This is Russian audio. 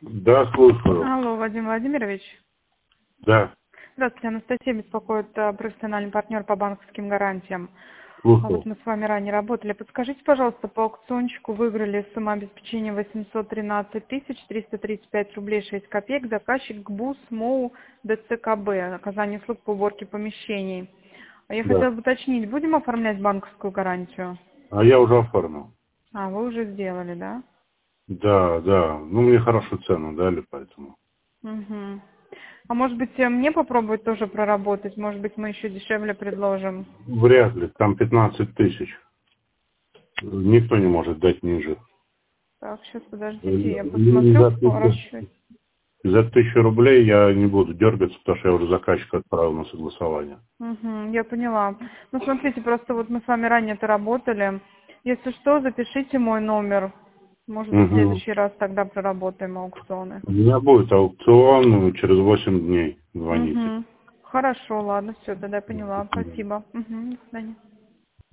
Да, слушаю. Алло, Вадим Владимирович. Да, Здравствуйте, Анастасия беспокоит, профессиональный партнер по банковским гарантиям. Вот слушаю. мы с вами ранее работали. Подскажите, пожалуйста, по аукциончику выиграли самообеспечение 813 335 рублей 6 копеек, заказчик ГБУС МОУ ДЦКБ, оказание услуг по уборке помещений. Я хотела Да. бы уточнить, будем оформлять банковскую гарантию? А я уже оформил. А, вы уже сделали, да? Да, да. Ну, мне хорошую цену дали, поэтому. Угу. А может быть, мне попробовать тоже проработать? Может быть, мы еще дешевле предложим? Вряд ли. Там 15 тысяч. Никто не может дать ниже. Так, сейчас подождите, я И посмотрю за по 1000, расчету. за 1000 рублей я не буду дергаться, потому что я уже заказчика отправил на согласование. Угу, я поняла. Ну, смотрите, просто вот мы с вами ранее-то работали. Если что, запишите мой номер. Может быть, в Угу. следующий раз тогда проработаем аукционы. У меня будет аукцион через 8 дней. Звоните. Угу. Хорошо, ладно, все, тогда я поняла. Спасибо. Угу, до свидания.